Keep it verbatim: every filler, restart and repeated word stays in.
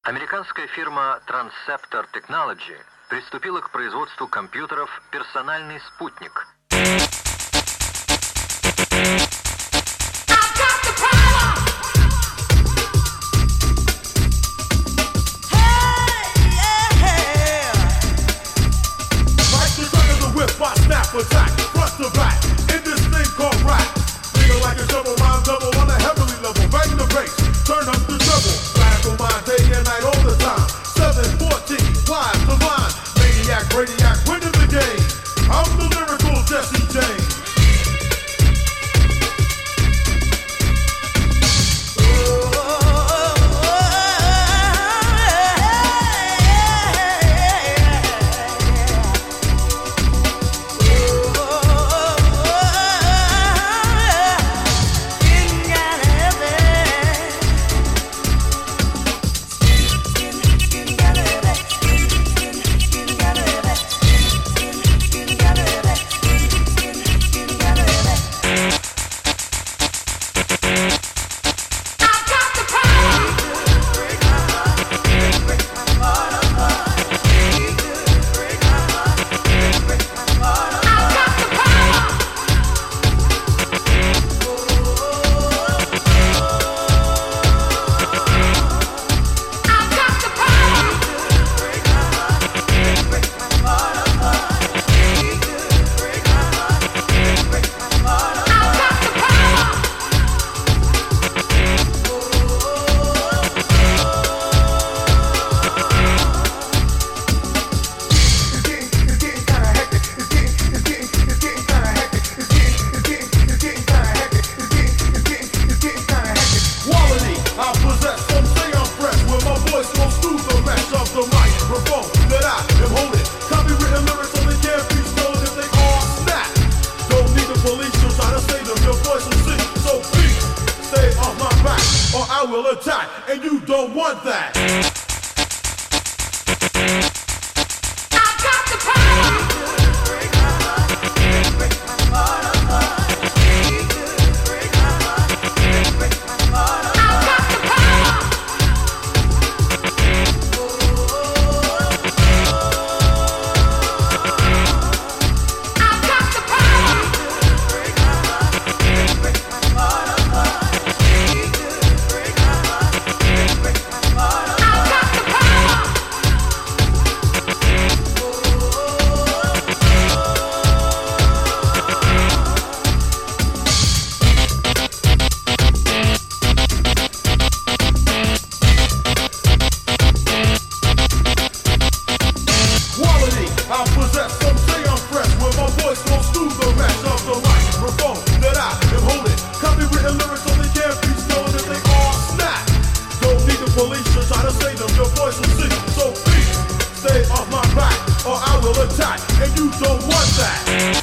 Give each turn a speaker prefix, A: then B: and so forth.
A: Американская фирма Transceptor Technology приступила к производству компьютеров «Персональный спутник».
B: Attack, front to back, in this thing called rap. Nigga like a double rhyme double on a heavily level. Bang the bass, turn up the treble. Radical mind day and night all the time. seven fourteen, live to line. Maniac, radiac, winning the game. I'm the lyrical Jesse James. Or I will attack, and you don't want that. I possess, some say I'm fresh, when my voice goes through the mesh of the microphone that I am holding. Copywritten lyrics so they can't be stolen if they all snap. Don't need the police to try to say them, your voice will sing. So please, stay off my back, or I will attack, and you don't want that.